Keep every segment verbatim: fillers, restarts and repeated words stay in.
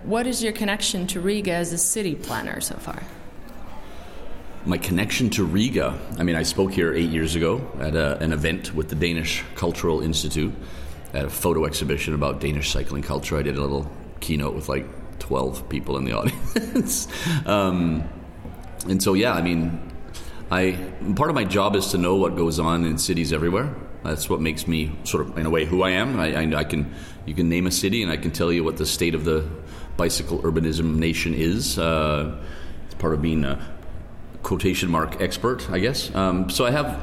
what is your connection to Riga as a city planner so far? My connection to Riga, I mean, I spoke here eight years ago at a, an event with the Danish Cultural Institute at a photo exhibition about Danish cycling culture. I did a little keynote with like twelve people in the audience. um, and so, yeah, I mean, I part of my job is to know what goes on in cities everywhere. That's what makes me sort of, in a way, who I am. I, I, I can, you can name a city, and I can tell you what the state of the bicycle urbanism nation is. Uh, it's part of being a quotation mark expert, I guess. Um, so I have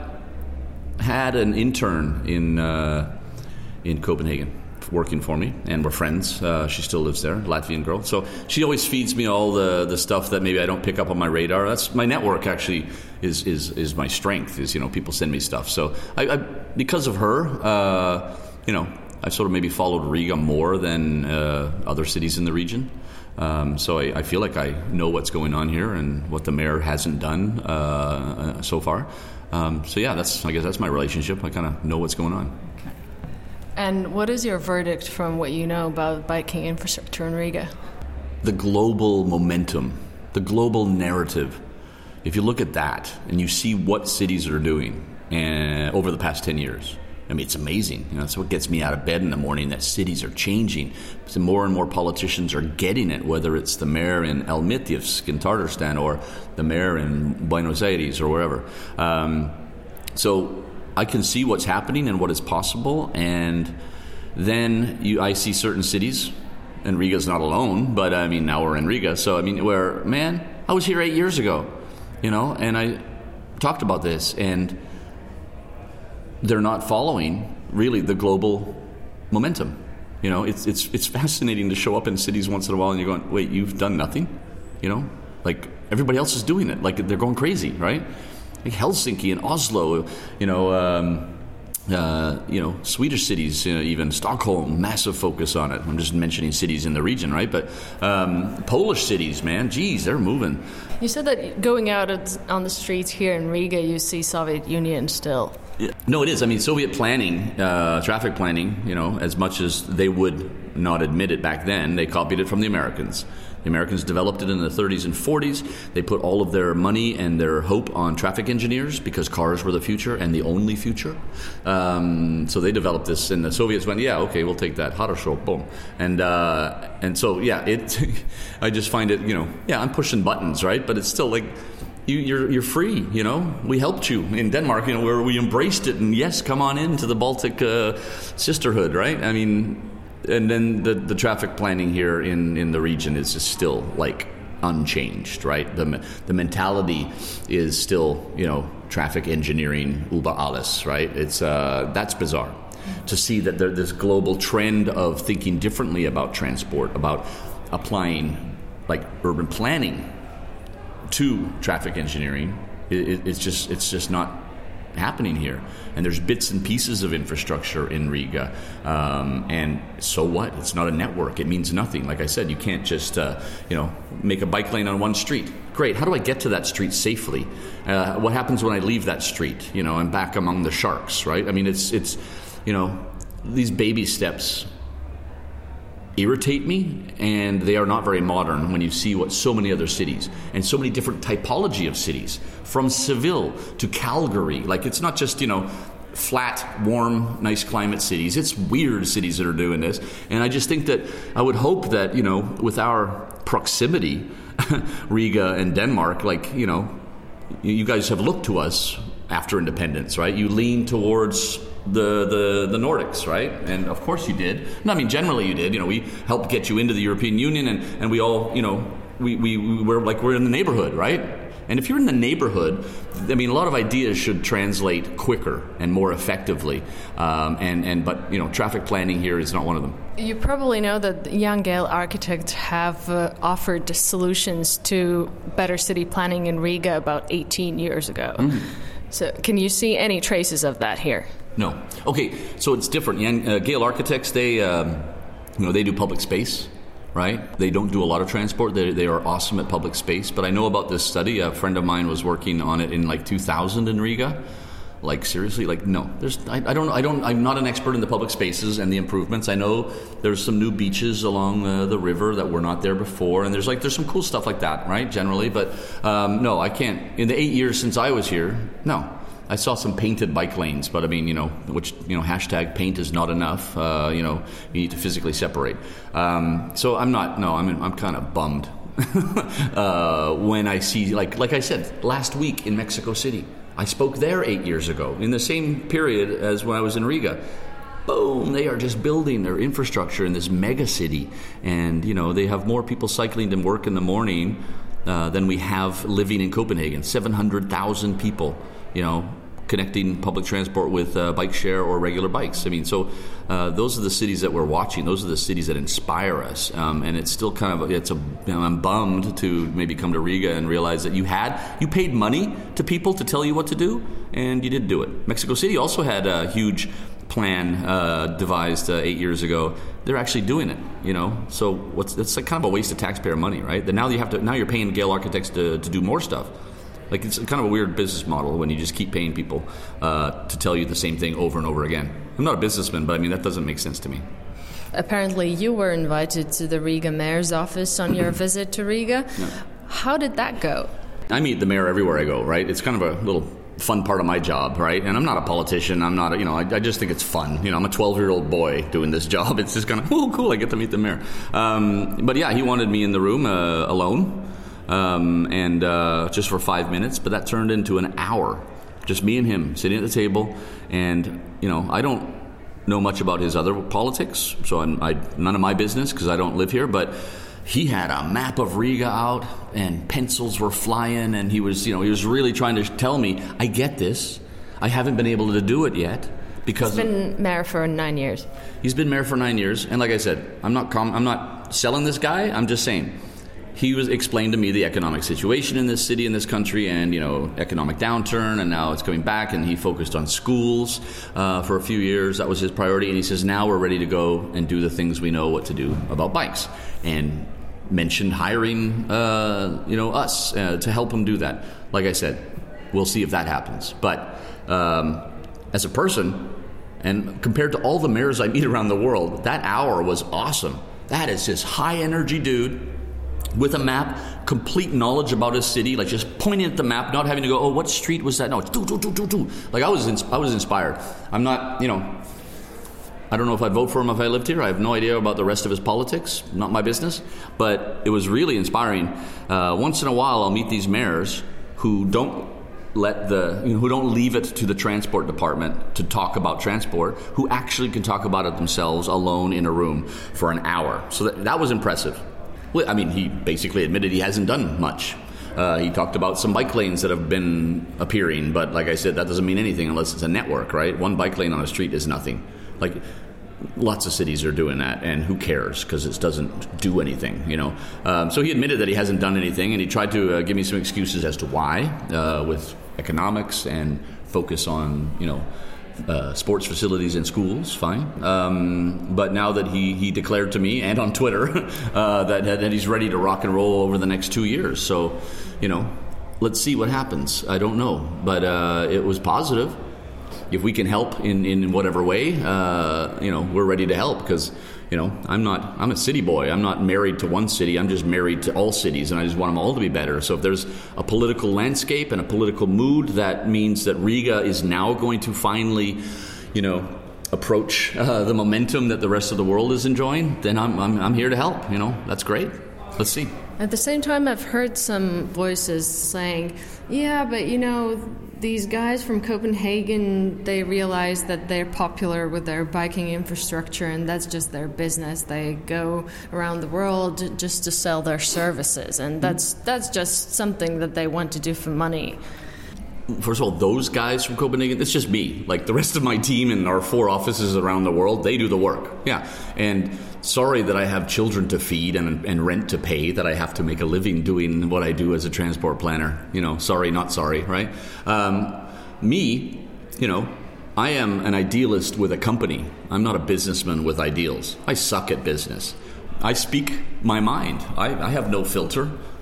had an intern in uh, in Copenhagen working for me, and we're friends. Uh, she still lives there, Latvian girl. So she always feeds me all the, the stuff that maybe I don't pick up on my radar. That's my network. Actually, is is is my strength. Is you know people send me stuff. So I, I because of her, uh, you know, I've sort of maybe followed Riga more than uh, other cities in the region. Um, so I, I feel like I know what's going on here and what the mayor hasn't done uh, so far. Um, so yeah, that's I guess that's my relationship. I kind of know what's going on. And what is your verdict from what you know about biking infrastructure in Riga? The global momentum, the global narrative. If you look at that and you see what cities are doing uh, over the past ten years, I mean, it's amazing. You know, that's what gets me out of bed in the morning, that cities are changing. So more and more politicians are getting it, whether it's the mayor in Almaty in Tatarstan or the mayor in Buenos Aires or wherever. Um, so I can see what's happening and what is possible, and then you, I see certain cities, and Riga's not alone, but I mean, now we're in Riga, so I mean, where, man, I was here eight years ago, you know, and I talked about this, and they're not following really the global momentum. You know, it's it's it's fascinating to show up in cities once in a while and you're going, wait, you've done nothing? You know, like everybody else is doing it, like they're going crazy, right? Like Helsinki and Oslo, you know, um, uh, you know, Swedish cities, you know, even Stockholm, massive focus on it. I'm just mentioning cities in the region, right? But um, Polish cities, man, geez, they're moving. You said that going out on the streets here in Riga, you see Soviet Union still. Yeah. No, it is. I mean, Soviet planning, uh, traffic planning, you know, as much as they would not admit it back then, they copied it from the Americans. The Americans developed it in the thirties and forties. They put all of their money and their hope on traffic engineers because cars were the future and the only future. Um, so they developed this, and the Soviets went, yeah, okay, we'll take that. Хорошо, boom. And uh, and so, yeah, it. I just find it, you know, yeah, I'm pushing buttons, right? But it's still like, You, you're you're free, you know. We helped you in Denmark, you know, where we embraced it, and yes, come on into the Baltic uh, sisterhood, right? I mean, and then the the traffic planning here in, in the region is just still like unchanged, right? The the mentality is still, you know, traffic engineering über alles, right? It's uh, that's bizarre to see that there, this global trend of thinking differently about transport, about applying like urban planning to traffic engineering. It, it's just it's just not happening here. And there's bits and pieces of infrastructure in Riga, um, and so what? It's not a network. It means nothing. Like I said, you can't just uh, you know make a bike lane on one street. Great. How do I get to that street safely? Uh, what happens when I leave that street? You know, I'm back among the sharks, right? I mean, it's it's you know these baby steps irritate me, and they are not very modern when you see what so many other cities and so many different typology of cities, from Seville to Calgary. Like, it's not just, you know, flat, warm, nice climate cities. It's weird cities that are doing this. And I just think that I would hope that, you know, with our proximity, Riga and Denmark, like, you know, you guys have looked to us after independence, right? You lean towards the, the the Nordics, right? And of course you did. No, I mean, generally you did. You know, we helped get you into the European Union, and, and we all, you know, we, we, we were like, we're in the neighborhood, right? And if you're in the neighborhood, I mean, a lot of ideas should translate quicker and more effectively. Um, and, and but, you know, traffic planning here is not one of them. You probably know that Jan Gehl Architects have uh, offered solutions to better city planning in Riga about eighteen years ago. Mm. So can you see any traces of that here? No. Okay, so it's different. Jan uh, Gehl Architects, they, um, you know, they do public space. Right? They don't do a lot of transport. They they are awesome at public space. But I know about this study. A friend of mine was working on it in like two thousand in Riga. Like seriously, like no. There's I, I don't I don't I'm not an expert in the public spaces and the improvements. I know there's some new beaches along uh, the river that were not there before, and there's like there's some cool stuff like that, right? Generally, but um, no, I can't. In the eight years since I was here, no. I saw some painted bike lanes, but I mean, you know, which, you know, hashtag paint is not enough. Uh, you know, you need to physically separate. Um, so I'm not, no, I'm I'm kind of bummed uh, when I see, like like I said, last week in Mexico City, I spoke there eight years ago in the same period as when I was in Riga. Boom, they are just building their infrastructure in this mega city. And, you know, they have more people cycling to work in the morning uh, than we have living in Copenhagen. seven hundred thousand people, you know, connecting public transport with uh, bike share or regular bikes. I mean, so uh, those are the cities that we're watching. Those are the cities that inspire us. Um, and it's still kind of, it's a, you know, I'm bummed to maybe come to Riga and realize that you had, you paid money to people to tell you what to do, and you didn't do it. Mexico City also had a huge plan uh, devised uh, eight years ago. They're actually doing it, you know. So what's it's like kind of a waste of taxpayer money, right? That now you have to, now you're paying Gale Architects to, to do more stuff. Like, it's kind of a weird business model when you just keep paying people uh, to tell you the same thing over and over again. I'm not a businessman, but I mean, that doesn't make sense to me. Apparently, you were invited to the Riga mayor's office on your visit to Riga. Yeah. How did that go? I meet the mayor everywhere I go, right? It's kind of a little fun part of my job, right? And I'm not a politician. I'm not, a, you know, I, I just think it's fun. You know, I'm a twelve-year-old boy doing this job. It's just kind of, oh, cool, I get to meet the mayor. Um, but yeah, he wanted me in the room uh, alone. Um, and uh, just for five minutes, but that turned into an hour. Just me and him sitting at the table, and, you know, I don't know much about his other politics, so I'm I, none of my business because I don't live here, but he had a map of Riga out, and pencils were flying, and he was, you know, he was really trying to tell me, I get this. I haven't been able to do it yet. Because he's been mayor for nine years. He's been mayor for nine years, and like I said, I'm not com- I'm not selling this guy, I'm just saying. He was explained to me the economic situation in this city, in this country, and, you know, economic downturn, and now it's coming back, and he focused on schools uh, for a few years. That was his priority, and he says, now we're ready to go and do the things we know what to do about bikes, and mentioned hiring, uh, you know, us uh, to help him do that. Like I said, we'll see if that happens. But um, as a person, and compared to all the mayors I meet around the world, that hour was awesome. That is just high-energy dude with a map, complete knowledge about his city, like just pointing at the map, not having to go, oh, what street was that? No, do, do, do, do, do. Like I was, ins- I was inspired. I'm not, you know, I don't know if I'd vote for him if I lived here. I have no idea about the rest of his politics. Not my business. But it was really inspiring. Uh, once in a while, I'll meet these mayors who don't let the, you know, who don't leave it to the transport department to talk about transport, who actually can talk about it themselves alone in a room for an hour. So that, that was impressive. I mean, he basically admitted he hasn't done much. Uh, he talked about some bike lanes that have been appearing, but like I said, that doesn't mean anything unless it's a network, right? One bike lane on a street is nothing. Like, lots of cities are doing that, and who cares? Because it doesn't do anything, you know. Um, so he admitted that he hasn't done anything, and he tried to uh, give me some excuses as to why, uh, with economics and focus on, you know, Uh, sports facilities and schools, fine. Um, but now that he, he declared to me and on Twitter uh, that, that he's ready to rock and roll over the next two years. So, you know, let's see what happens. I don't know. But uh, it was positive. If we can help in, in whatever way, uh, you know, we're ready to help because, you know, I'm not, I'm a city boy. I'm not married to one city. I'm just married to all cities, and I just want them all to be better. So if there's a political landscape and a political mood that means that Riga is now going to finally, you know, approach uh, the momentum that the rest of the world is enjoying, then I'm, I'm, I'm here to help. You know, that's great. Let's see. At the same time, I've heard some voices saying, yeah, but, you know, these guys from Copenhagen, they realize that they're popular with their biking infrastructure, and that's just their business. They go around the world just to sell their services, and that's that's just something that they want to do for money. First of all, those guys from Copenhagen, it's just me. Like the rest of my team and our four offices around the world, they do the work. Yeah. And sorry that I have children to feed and, and rent to pay, that I have to make a living doing what I do as a transport planner. You know, sorry, not sorry, right? Um, me, you know, I am an idealist with a company. I'm not a businessman with ideals. I suck at business. I speak my mind. I, I have no filter.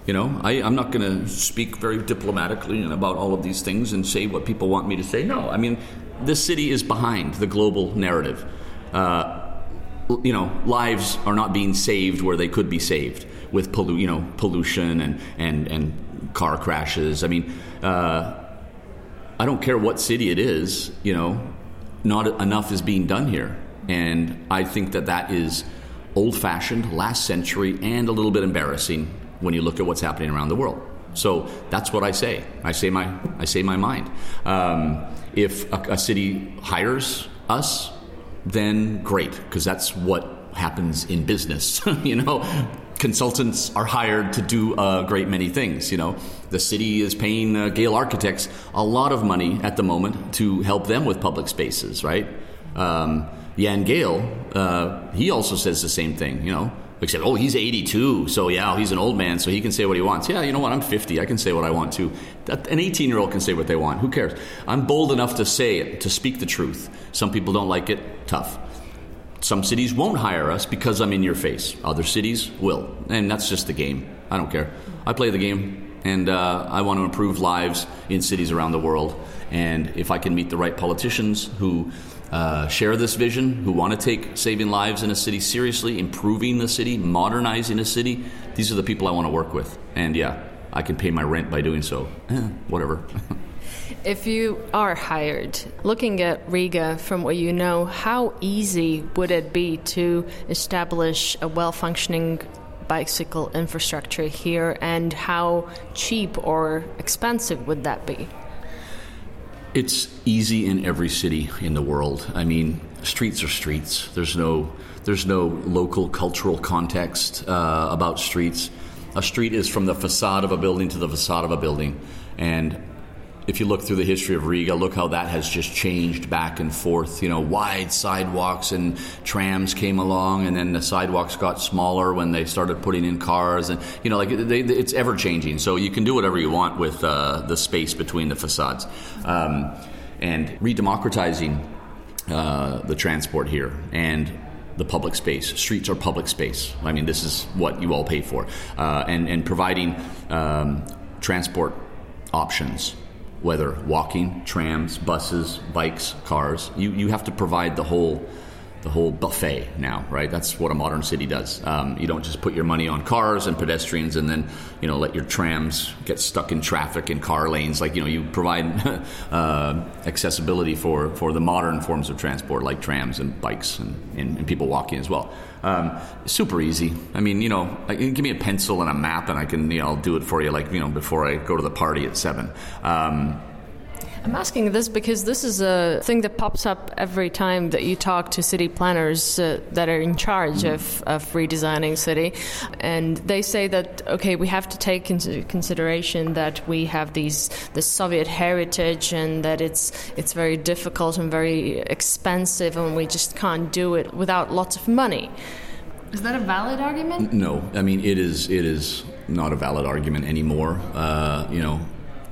You know, I, I'm not going to speak very diplomatically about all of these things and say what people want me to say. No, I mean, this city is behind the global narrative. Uh, you know, lives are not being saved where they could be saved with pollu- you know, pollution and, and, and car crashes. I mean, uh, I don't care what city it is, you know, not enough is being done here. And I think that that is old-fashioned, last century, and a little bit embarrassing when you look at what's happening around the world. So that's what I say. I say my I say my mind. Um, if a, a city hires us, then great, because that's what happens in business. You know, consultants are hired to do a great many things. You know, the city is paying uh, Gale Architects a lot of money at the moment to help them with public spaces, right? Um, Jan Gale, uh, he also says the same thing, you know. Except, oh, he's eighty-two, so yeah, he's an old man, so he can say what he wants. Yeah, you know what, I'm fifty, I can say what I want too. That, an eighteen-year-old can say what they want, who cares? I'm bold enough to say it, to speak the truth. Some people don't like it, tough. Some cities won't hire us because I'm in your face. Other cities will, and that's just the game. I don't care. I play the game, and uh, I want to improve lives in cities around the world. And if I can meet the right politicians who uh, share this vision, who want to take saving lives in a city seriously, improving the city, modernizing a city, these are the people I want to work with. And yeah, I can pay my rent by doing so. Eh, whatever. If you are hired, looking at Riga from what you know, how easy would it be to establish a well-functioning bicycle infrastructure here, and how cheap or expensive would that be? It's easy in every city in the world. I mean, streets are streets. There's no there's no local cultural context uh, about streets. A street is from the facade of a building to the facade of a building. And if you look through the history of Riga, look how that has just changed back and forth. You know, wide sidewalks and trams came along, and then the sidewalks got smaller when they started putting in cars. And, you know, like they, it's ever changing. So you can do whatever you want with uh, the space between the facades. Um, and re-democratizing uh, the transport here and the public space. Streets are public space. I mean, this is what you all pay for. Uh, and, and providing um, transport options, whether walking, trams, buses, bikes, cars. You you have to provide the whole the whole buffet now, right? That's what a modern city does. Um, you don't just put your money on cars and pedestrians and then, you know, let your trams get stuck in traffic in car lanes. Like, you know, you provide uh, accessibility for, for the modern forms of transport, like trams and bikes and, and, and people walking as well. Um, super easy. I mean, you know, like, give me a pencil and a map and I can, you know, I'll do it for you, like, you know, before I go to the party at seven. Um, I'm asking this because this is a thing that pops up every time that you talk to city planners uh, that are in charge mm. of, of redesigning city. And they say that, okay, we have to take into consideration that we have these the Soviet heritage and that it's it's very difficult and very expensive and we just can't do it without lots of money. Is that a valid argument? No. I mean, it is, it is not a valid argument anymore. Uh, you know,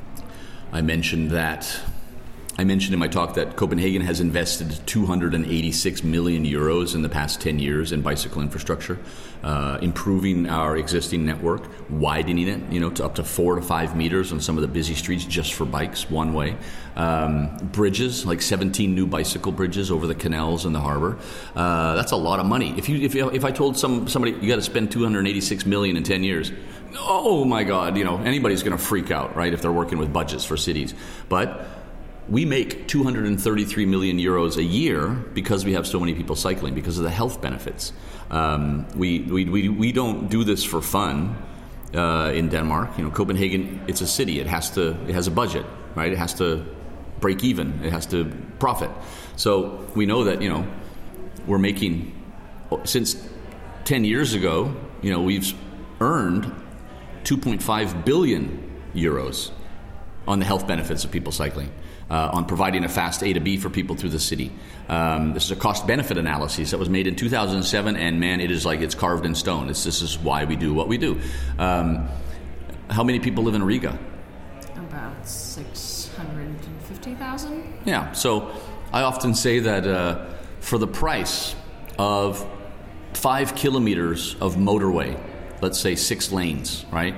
I mentioned that I mentioned in my talk that Copenhagen has invested two hundred eighty-six million euros in the past ten years in bicycle infrastructure, uh, improving our existing network, widening it, you know, to up to four to five meters on some of the busy streets just for bikes, one way. Um, bridges, like seventeen new bicycle bridges over the canals and the harbor. Uh, that's a lot of money. If you if you, if I told some somebody you got to spend two hundred eighty-six million in ten years. Oh my God, you know, anybody's going to freak out, right, if they're working with budgets for cities. But we make two hundred thirty-three million euros a year because we have so many people cycling, because of the health benefits. Um, we, we, we, we don't do this for fun uh, in Denmark. You know, Copenhagen, it's a city. It has to, it has a budget, right? It has to break even. It has to profit. So we know that, you know, we're making, since ten years ago, you know, we've earned two point five billion euros on the health benefits of people cycling, uh, on providing a fast A to B for people through the city. Um, this is a cost-benefit analysis that was made in two thousand seven, and man, it is like it's carved in stone. It's, this is why we do what we do. Um, how many people live in Riga? About six hundred fifty thousand. Yeah, so I often say that uh, for the price of five kilometers of motorway, let's say six lanes, right?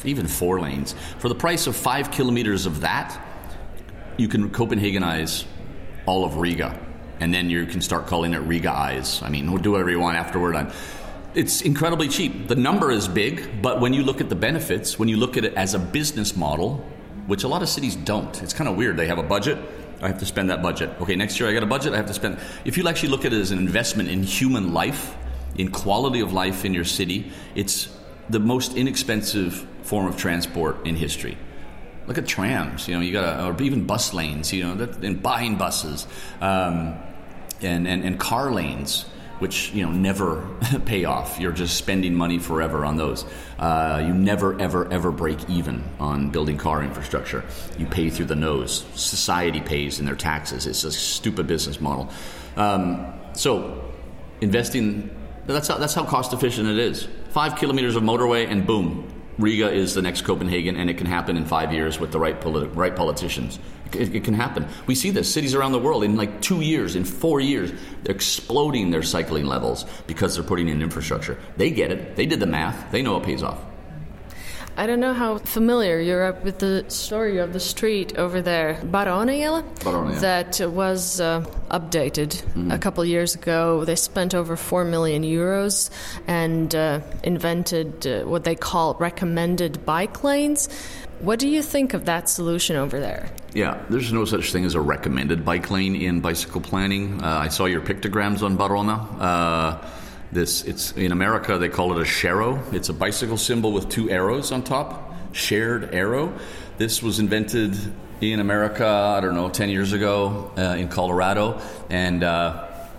even four lanes. For the price of five kilometers of that, you can Copenhagenize all of Riga. And then you can start calling it Riga-ize. I mean, we'll do whatever you want after we're done. It's incredibly cheap. The number is big, but when you look at the benefits, when you look at it as a business model, which a lot of cities don't. It's kind of weird. They have a budget. I have to spend that budget. Okay, next year I got a budget. I have to spend. If you actually look at it as an investment in human life, in quality of life in your city, it's the most inexpensive form of transport in history. Look at trams, you know, you got or even bus lanes, you know, that, and buying buses, um, and, and and car lanes, which, you know, never pay off. You're just spending money forever on those. Uh, you never, ever, ever break even on building car infrastructure. You pay through the nose. Society pays in their taxes. It's a stupid business model. Um, so investing, that's how, that's how cost efficient it is. Five kilometers of motorway and boom, Riga is the next Copenhagen, and it can happen in five years with the right politi- right politicians. It, it can happen. We see this. Cities around the world, in like two years, in four years, they're exploding their cycling levels because they're putting in infrastructure. They get it. They did the math. They know it pays off. I don't know how familiar you're up with the story of the street over there, Baronejele, Baronejele. that was uh, updated mm-hmm. a couple years ago. They spent over four million euros and uh, invented uh, what they call recommended bike lanes. What do you think of that solution over there? Yeah, there's no such thing as a recommended bike lane in bicycle planning. Uh, I saw your pictograms on Barona. Uh, This it's in America they call it a sharrow. It's a bicycle symbol with two arrows on top, shared arrow. This was invented in America, I don't know, ten years ago uh, in Colorado, and uh,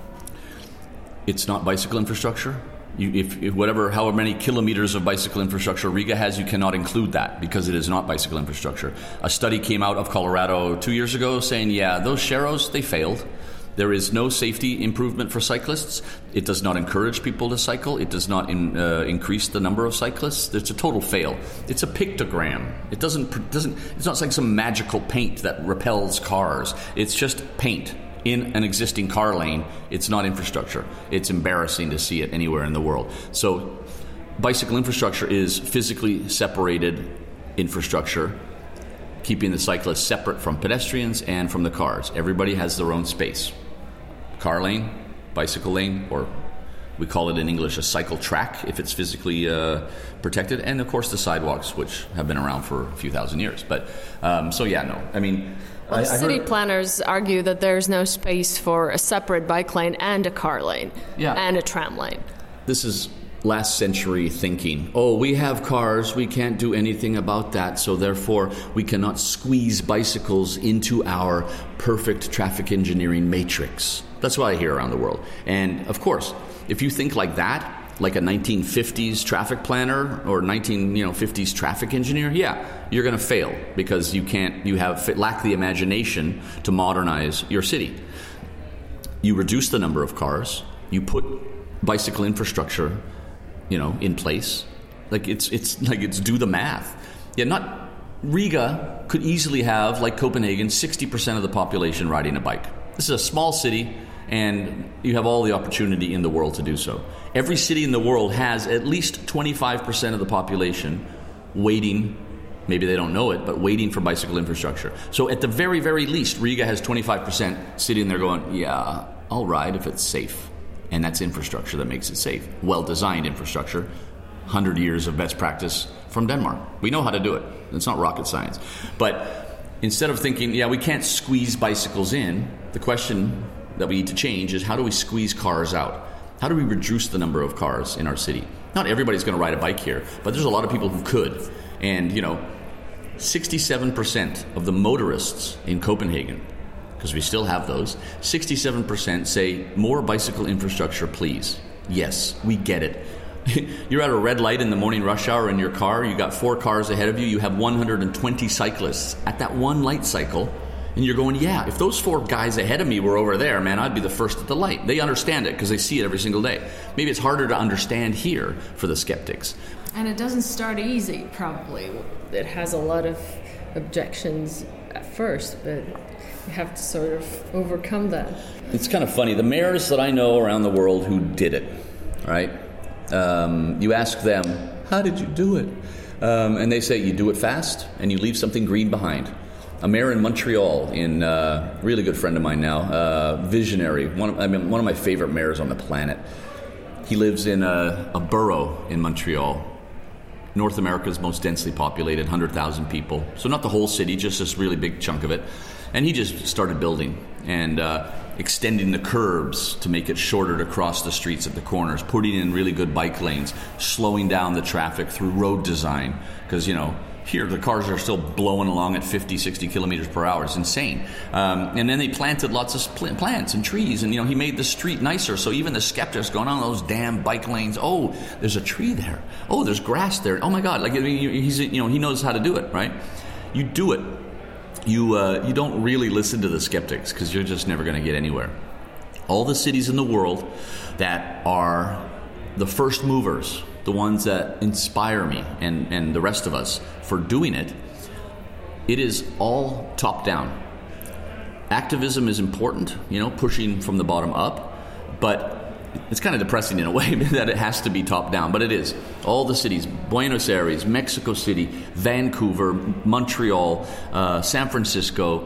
it's not bicycle infrastructure. You, if, if whatever, however many kilometers of bicycle infrastructure Riga has, you cannot include that because it is not bicycle infrastructure. A study came out of Colorado two years ago saying, yeah, those sharrows, they failed. There is no safety improvement for cyclists. It does not encourage people to cycle. It does not in, uh, increase the number of cyclists. It's a total fail. It's a pictogram. It doesn't doesn't. It's not like some magical paint that repels cars. It's just paint in an existing car lane. It's not infrastructure. It's embarrassing to see it anywhere in the world. So, bicycle infrastructure is physically separated infrastructure, keeping the cyclists separate from pedestrians and from the cars. Everybody has their own space. Car lane, bicycle lane, or we call it in English a cycle track if it's physically uh, protected, and of course the sidewalks, which have been around for a few thousand years. But um, so yeah, no, I mean, well, I, I city heard, planners argue that there's no space for a separate bike lane and a car lane, yeah. and a tram lane. This is last century thinking. Oh, we have cars, we can't do anything about that, so therefore we cannot squeeze bicycles into our perfect traffic engineering matrix. That's what I hear around the world. And of course, if you think like that, like a nineteen fifties traffic planner or nineteen you know fifties traffic engineer, yeah, you're going to fail because you can't, you have lack the imagination to modernize your city. You reduce the number of cars, you put bicycle infrastructure you know, in place. Like it's it's like it's do the math. Yeah, not Riga could easily have, like Copenhagen, sixty percent of the population riding a bike. This is a small city, and you have all the opportunity in the world to do so. Every city in the world has at least twenty-five percent of the population waiting, maybe they don't know it, but waiting for bicycle infrastructure. So at the very, very least, Riga has twenty-five percent sitting there going, yeah, I'll ride if it's safe. And that's infrastructure that makes it safe. Well-designed infrastructure. one hundred years of best practice from Denmark. We know how to do it. It's not rocket science. But instead of thinking, yeah, we can't squeeze bicycles in, the question that we need to change is how do we squeeze cars out? How do we reduce the number of cars in our city? Not everybody's going to ride a bike here, but there's a lot of people who could. And, you know, sixty-seven percent of the motorists in Copenhagen, because we still have those, sixty-seven percent say, more bicycle infrastructure, please. Yes, we get it. You're at a red light in the morning rush hour in your car, you got four cars ahead of you, you have one hundred twenty cyclists at that one light cycle, and you're going, yeah, if those four guys ahead of me were over there, man, I'd be the first at the light. They understand it because they see it every single day. Maybe it's harder to understand here for the skeptics. And it doesn't start easy, probably. It has a lot of objections at first, but you have to sort of overcome that. It's kind of funny. The mayors that I know around the world who did it, right? Um, you ask them, how did you do it? Um, and they say you do it fast and you leave something green behind. A mayor in Montreal, in uh, really good friend of mine now, uh, visionary, one of, I mean, one of my favorite mayors on the planet. He lives in a, a borough in Montreal, North America's most densely populated, one hundred thousand people. So not the whole city, just this really big chunk of it. And he just started building and uh, extending the curbs to make it shorter to cross the streets at the corners, putting in really good bike lanes, slowing down the traffic through road design. Because, you know, here the cars are still blowing along at fifty, sixty kilometers per hour. It's insane. Um, and then they planted lots of pl- plants and trees. And, you know, he made the street nicer. So even the skeptics going on those damn bike lanes, oh, there's a tree there. Oh, there's grass there. Oh, my God. Like, I mean, he's, you know, he knows how to do it, right? You do it. You uh, you don't really listen to the skeptics because you're just never going to get anywhere. All the cities in the world that are the first movers, the ones that inspire me and, and the rest of us for doing it, it is all top down. Activism is important, you know, pushing from the bottom up, but it's kind of depressing in a way that it has to be top down, but it is. All the cities, Buenos Aires, Mexico City, Vancouver, Montreal, uh, San Francisco,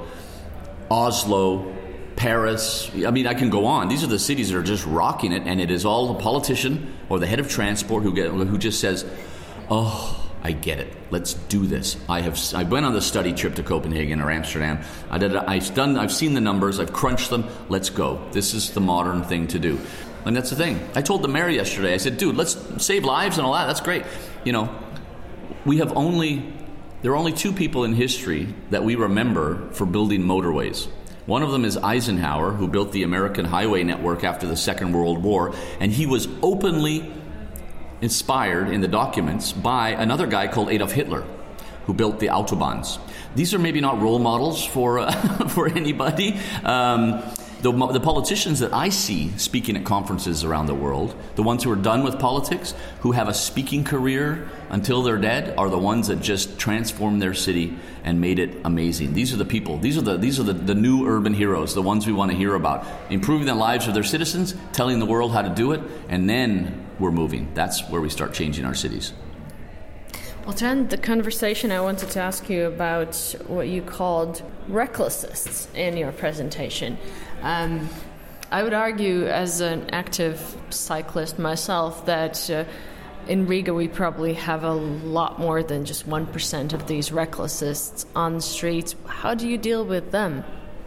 Oslo, Paris. I mean, I can go on. These are the cities that are just rocking it, and it is all the politician or the head of transport who get who just says, "Oh, I get it. Let's do this." I have. I went on the study trip to Copenhagen or Amsterdam. I did. I've done. I've seen the numbers. I've crunched them. Let's go. This is the modern thing to do. And that's the thing. I told the mayor yesterday, I said, dude, let's save lives and all that. That's great. You know, we have only, there are only two people in history that we remember for building motorways. One of them is Eisenhower, who built the American highway network after the Second World War. And he was openly inspired in the documents by another guy called Adolf Hitler, who built the Autobahns. These are maybe not role models for, uh, for anybody. Um, The, the politicians that I see speaking at conferences around the world, the ones who are done with politics, who have a speaking career until they're dead, are the ones that just transformed their city and made it amazing. These are the people. These are the these are the, the new urban heroes, the ones we want to hear about. Improving the lives of their citizens, telling the world how to do it, and then we're moving. That's where we start changing our cities. Well, to end the conversation, I wanted to ask you about what you called recklessists in your presentation. Um, I would argue, as an active cyclist myself, that uh, in Riga we probably have a lot more than just one percent of these recklessists on the streets. How do you deal with them?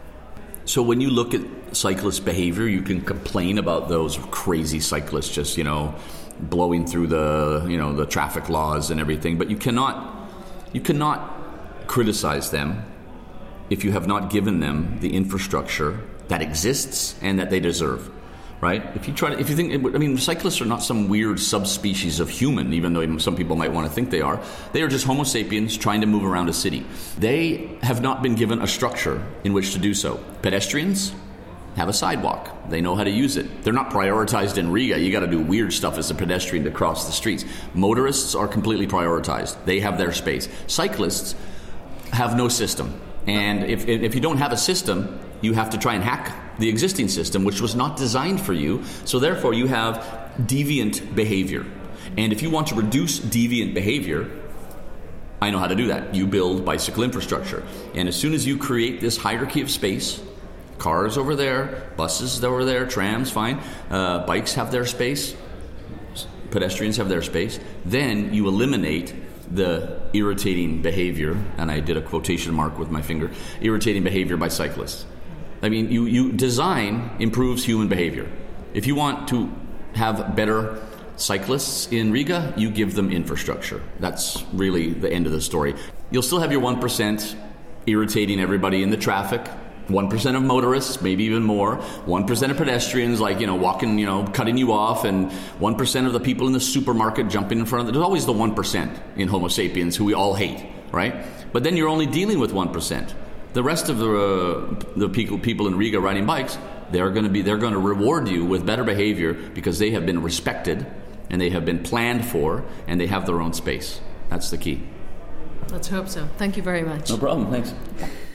So when you look at cyclist behavior, you can complain about those crazy cyclists just, you know, blowing through the, you know, the traffic laws and everything, but you cannot you cannot criticize them if you have not given them the infrastructure that exists and that they deserve, right? If you try to, if you think, I mean, cyclists are not some weird subspecies of human, even though some people might want to think they are. They are just Homo sapiens trying to move around a city. They have not been given a structure in which to do so. Pedestrians have a sidewalk. They know how to use it. They're not prioritized in Riga. You got to do weird stuff as a pedestrian to cross the streets. Motorists are completely prioritized. They have their space. Cyclists have no system. And if if you don't have a system, you have to try and hack the existing system, which was not designed for you. So therefore, you have deviant behavior. And if you want to reduce deviant behavior, I know how to do that. You build bicycle infrastructure. And as soon as you create this hierarchy of space, cars over there, buses over there, trams, fine, uh, bikes have their space, pedestrians have their space, then you eliminate the irritating behavior, and I did a quotation mark with my finger, irritating behavior by cyclists. I mean, you, you design improves human behavior. If you want to have better cyclists in Riga, you give them infrastructure. That's really the end of the story. You'll still have your one percent irritating everybody in the traffic, one percent of motorists, maybe even more, one percent of pedestrians, like, you know, walking, you know, cutting you off, and one percent of the people in the supermarket jumping in front of them. There's always the one percent in Homo sapiens who we all hate, right? But then you're only dealing with one percent. The rest of the uh, the people people in Riga riding bikes, they're going to be they're going to reward you with better behavior because they have been respected and they have been planned for and they have their own space. That's the key. Let's hope so. Thank you very much. No problem. Thanks.